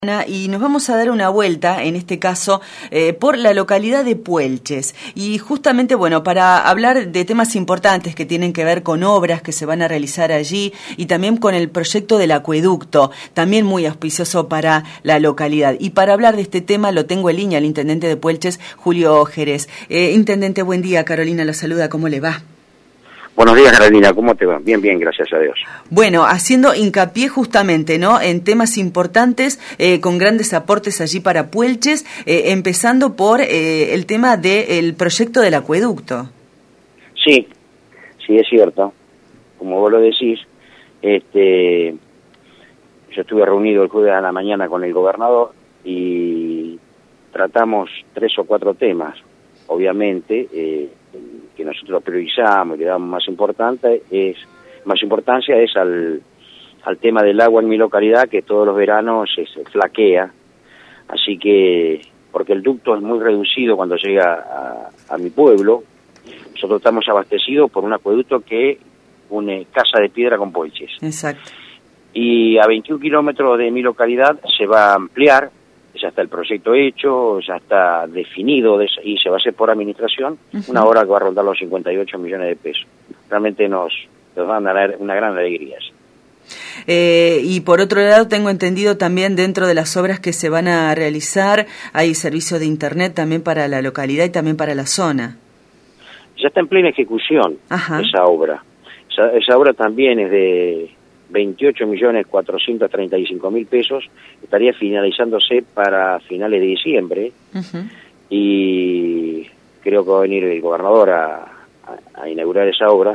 Y nos vamos a dar una vuelta, en este caso, por la localidad de Puelches. Y justamente, bueno, para hablar de temas importantes que tienen que ver con obras que se van a realizar allí y también con el proyecto del acueducto, también muy auspicioso para la localidad. Y para hablar de este tema lo tengo en línea, el intendente de Puelches, Julio Jerez. Intendente, buen día, Carolina lo saluda, ¿cómo le va? Buenos días, Carolina, ¿cómo te va? Bien, gracias a Dios. Bueno, haciendo hincapié justamente, ¿no?, en temas importantes, con grandes aportes allí para Puelches, empezando por el tema del proyecto del acueducto. Sí, es cierto. Como vos lo decís, yo estuve reunido el jueves a la mañana con el gobernador y tratamos 3 o 4 temas. Obviamente, que nosotros priorizamos y le damos más importancia es al tema del agua en mi localidad, que todos los veranos se flaquea, así que, porque el ducto es muy reducido cuando llega a mi pueblo. Nosotros estamos abastecidos por un acueducto que une Casa de Piedra con Puelches. Exacto. Y a 21 kilómetros de mi localidad se va a ampliar. Ya está el proyecto hecho, ya está definido y se va a hacer por administración, una obra que va a rondar los 58 millones de pesos. Realmente nos van a dar una gran alegría. Y por otro lado, tengo entendido también dentro de las obras que se van a realizar, hay servicio de internet también para la localidad y también para la zona. Ya está en plena ejecución. Ajá. Esa obra. Esa obra también es de 28.435.000 pesos, estaría finalizándose para finales de diciembre, y creo que va a venir el gobernador a inaugurar esa obra.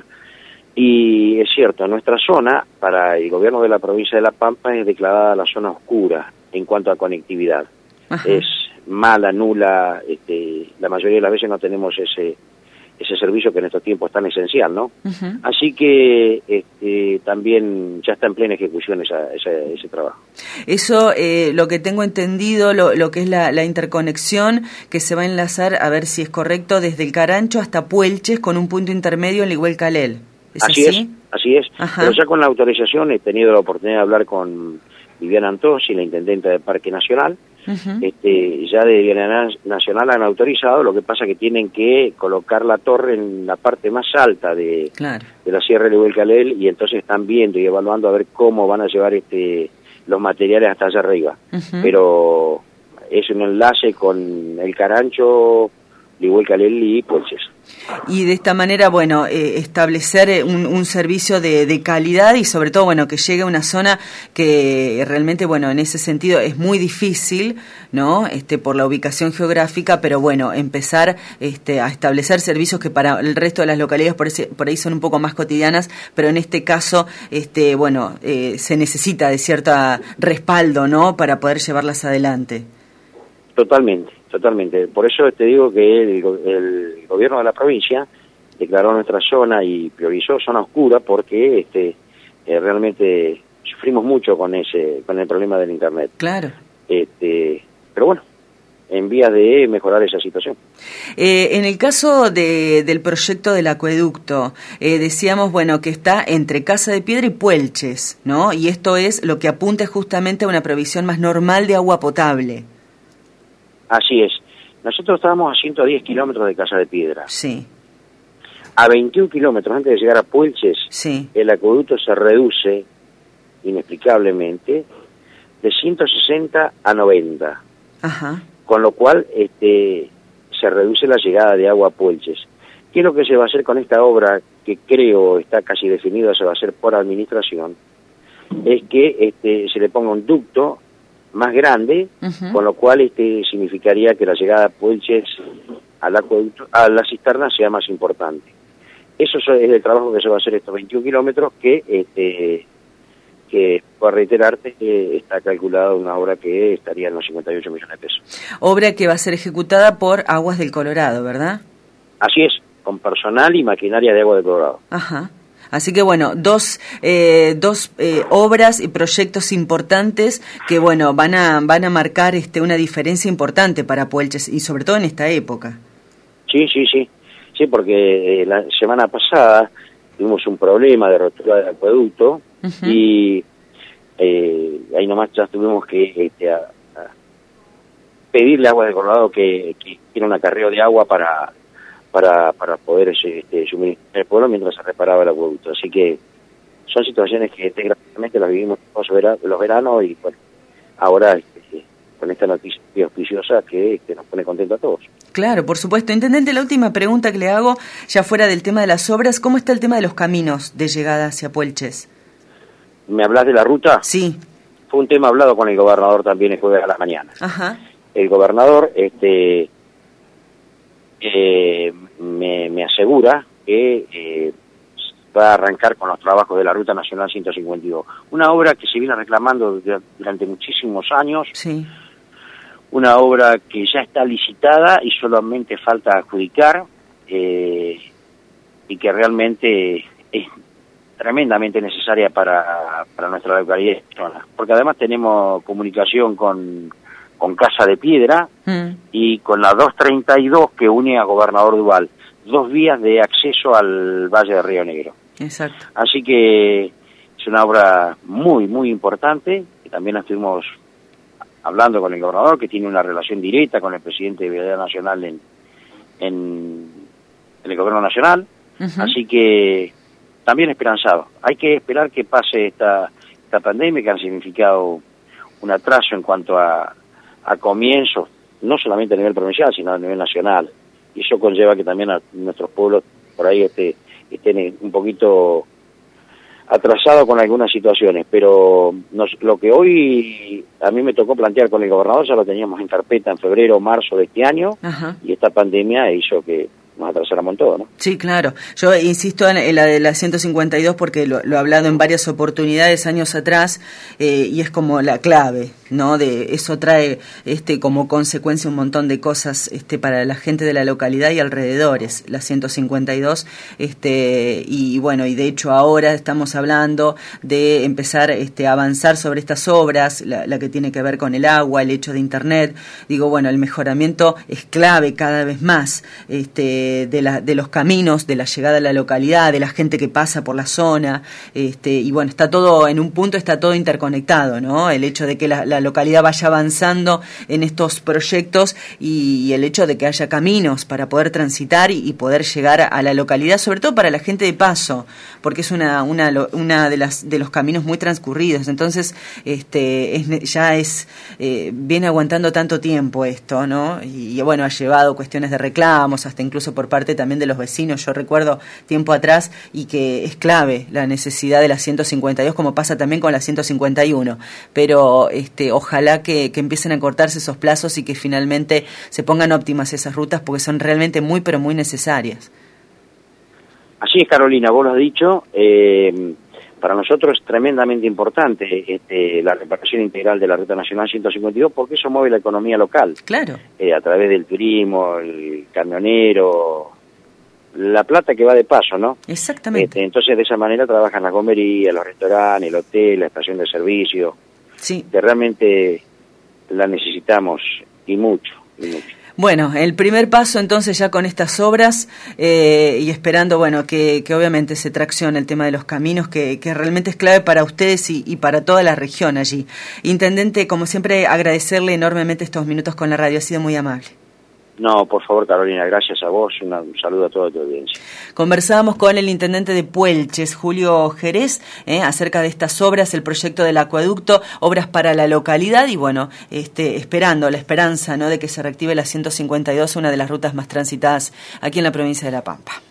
Y es cierto, nuestra zona, para el gobierno de la provincia de La Pampa, es declarada la zona oscura en cuanto a conectividad. Ajá. Es mala, nula, la mayoría de las veces no tenemos ese servicio que en estos tiempos es tan esencial, ¿no? Así que también ya está en plena ejecución ese trabajo. Eso, lo que tengo entendido, lo que es la interconexión que se va a enlazar, a ver si es correcto, desde el Carancho hasta Puelches con un punto intermedio en Ligüel Calel. ¿Es así? Así es. Ajá. Pero ya con la autorización he tenido la oportunidad de hablar con Viviana Antosi, la intendenta del Parque Nacional. Ya de Viviana Nacional han autorizado, lo que pasa que tienen que colocar la torre en la parte más alta de la Sierra de Ligüel Calel, y entonces están viendo y evaluando a ver cómo van a llevar los materiales hasta allá arriba. Pero es un enlace con el Carancho, Ligüel Calel y Puelches. Y de esta manera, bueno, establecer un servicio de calidad y sobre todo, bueno, que llegue a una zona que realmente, bueno, en ese sentido es muy difícil, ¿no?, por la ubicación geográfica, pero bueno, empezar a establecer servicios que para el resto de las localidades por ahí son un poco más cotidianas, pero en este caso, bueno, se necesita de cierto respaldo, ¿no?, para poder llevarlas adelante. Totalmente. Por eso te digo que el gobierno de la provincia declaró nuestra zona y priorizó zona oscura porque realmente sufrimos mucho con el problema del internet. Claro. Pero bueno, en vías de mejorar esa situación. En el caso del proyecto del acueducto, decíamos, bueno, que está entre Casa de Piedra y Puelches, ¿no? Y esto es lo que apunta justamente a una provisión más normal de agua potable. Así es. Nosotros estábamos a 110 kilómetros de Casa de Piedra. Sí. A 21 kilómetros antes de llegar a Puelches, sí, el acueducto se reduce inexplicablemente de 160 a 90. Ajá. Con lo cual se reduce la llegada de agua a Puelches. ¿Qué es lo que se va a hacer con esta obra, que creo está casi definida, se va a hacer por administración? Es que se le ponga un ducto más grande, con lo cual significaría que la llegada a Puelches al acueducto, a la cisterna, sea más importante. Eso es el trabajo que se va a hacer estos 21 kilómetros, que por reiterarte, está calculada una obra que estaría en los 58 millones de pesos. Obra que va a ser ejecutada por Aguas del Colorado, ¿verdad? Así es, con personal y maquinaria de Aguas del Colorado. Ajá. Así que bueno, dos obras y proyectos importantes que bueno van a marcar una diferencia importante para Puelches y sobre todo en esta época. Sí, porque la semana pasada tuvimos un problema de rotura del acueducto y ahí nomás ya tuvimos que pedirle a Aguas del Coronado que quiera un acarreo de agua para poder suministrar al pueblo mientras se reparaba el acueducto. Así que son situaciones que desgraciadamente las vivimos los veranos y bueno, ahora con esta noticia auspiciosa que nos pone contento a todos. Claro, por supuesto. Intendente, la última pregunta que le hago, ya fuera del tema de las obras, ¿cómo está el tema de los caminos de llegada hacia Puelches? ¿Me hablas de la ruta? Sí. Fue un tema hablado con el gobernador también el jueves a la mañana. Ajá. El gobernador me asegura que va a arrancar con los trabajos de la Ruta Nacional 152. Una obra que se viene reclamando durante muchísimos años. Sí. Una obra que ya está licitada y solamente falta adjudicar y que realmente es tremendamente necesaria para nuestra localidad, porque además tenemos comunicación con Casa de Piedra y con la 232 que une a Gobernador Duval, 2 vías de acceso al Valle de Río Negro. Exacto. Así que es una obra muy, muy importante, que también estuvimos hablando con el gobernador, que tiene una relación directa con el presidente de Vialidad Nacional en el gobierno nacional. Uh-huh. Así que también esperanzado. Hay que esperar que pase esta pandemia, que ha significado un atraso en cuanto a comienzos, no solamente a nivel provincial, sino a nivel nacional. Y eso conlleva que también a nuestros pueblos por ahí estén un poquito atrasados con algunas situaciones. Pero lo que hoy a mí me tocó plantear con el gobernador, ya lo teníamos en carpeta en febrero o marzo de este año. Ajá. Y esta pandemia hizo que nos atrasáramos todo, ¿no? Sí, claro. Yo insisto en la de la 152 porque lo he hablado en varias oportunidades años atrás y es como la clave, ¿no? De eso trae como consecuencia un montón de cosas para la gente de la localidad y alrededores, la 152 y bueno, y de hecho ahora estamos hablando de empezar a avanzar sobre estas obras, la que tiene que ver con el agua, el hecho de internet. Digo, bueno, el mejoramiento es clave cada vez más de los caminos, de la llegada a la localidad, de la gente que pasa por la zona, y bueno, está todo en un punto, está todo interconectado, ¿no? El hecho de que la localidad vaya avanzando en estos proyectos y el hecho de que haya caminos para poder transitar y poder llegar a la localidad, sobre todo para la gente de paso, porque es una de los caminos muy transcurridos. Entonces, viene aguantando tanto tiempo esto, ¿no? Y bueno, ha llevado cuestiones de reclamos, hasta incluso por parte también de los vecinos. Yo recuerdo tiempo atrás y que es clave la necesidad de la 152, como pasa también con la 151, pero ojalá que empiecen a cortarse esos plazos y que finalmente se pongan óptimas esas rutas, porque son realmente muy, pero muy necesarias. Así es, Carolina, vos lo has dicho. Para nosotros es tremendamente importante la reparación integral de la Ruta Nacional 152, porque eso mueve la economía local. Claro. A través del turismo, el camionero, la plata que va de paso, ¿no? Exactamente. Entonces de esa manera trabajan las gomerías, los restaurantes, el hotel, la estación de servicio. Sí. Que realmente la necesitamos y mucho, y mucho. Bueno, el primer paso entonces ya con estas obras y esperando, bueno, que obviamente se traccione el tema de los caminos, que realmente es clave para ustedes y para toda la región allí. Intendente, como siempre, agradecerle enormemente estos minutos con la radio, ha sido muy amable. No, por favor, Carolina, gracias a vos, un saludo a toda tu audiencia. Conversábamos con el intendente de Puelches, Julio Jerez, acerca de estas obras, el proyecto del acueducto, obras para la localidad y bueno, esperando la esperanza, ¿no?, de que se reactive la 152, una de las rutas más transitadas aquí en la provincia de La Pampa.